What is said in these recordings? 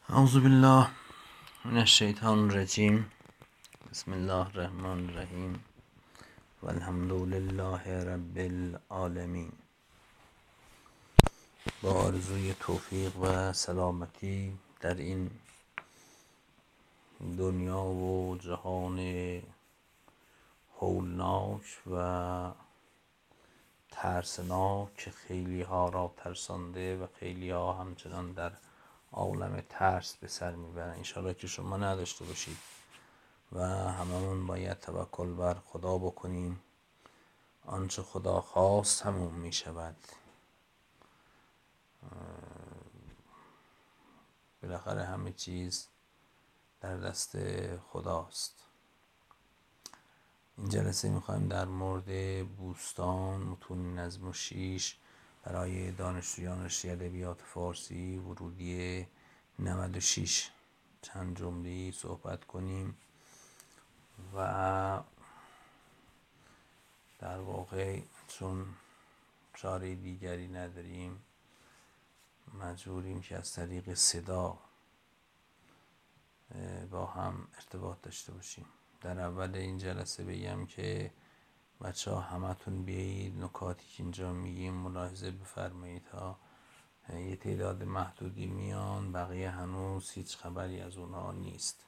اعوذ بالله من الشیطان الرجیم. بسم الله الرحمن الرحیم و الحمد لله رب العالمین. با آرزوی توفیق و سلامتی در این دنیا و جهان هولناک و ترسناک که خیلی ها را ترسانده و خیلی ها همچنان در عالم ترس به سر میبرن. انشاءالله که شما نداشته باشید و هممون باید توکل بر خدا بکنیم. آنچه خدا خواست همون میشود. بالاخره همه چیز در دست خداست. این جلسه میخوایم در مورد بوستان متون نظم و شیش برای دانشجویان رشته ادبیات فارسی ورودی 96 چند جمله‌ای صحبت کنیم و در واقع چون چاره دیگری نداریم مجبوریم که از طریق صدا با هم ارتباط داشته باشیم. در اول این جلسه بگم که بچه ها همتون بیایید نکاتی که اینجا میگیم ملاحظه بفرمایید ها. یه تعداد محدودی میان، بقیه هنوز هیچ خبری از اونها نیست.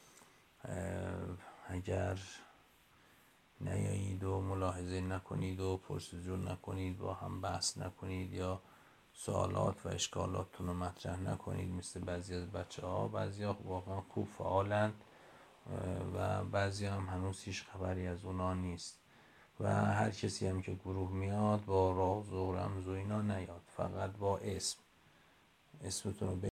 اگر نیایید و ملاحظه نکنید و پرسجو نکنید، با هم بحث نکنید یا سوالات و اشکالاتتون رو مطرح نکنید مثل بعضی از بچه ها. بعضی ها واقعا خوب فعالند و بعضی هم هنوز هیچ خبری از اونا نیست. و هر کسی هم که گروه میاد با راز و رمز و اینا نیاد، فقط با اسمتون رو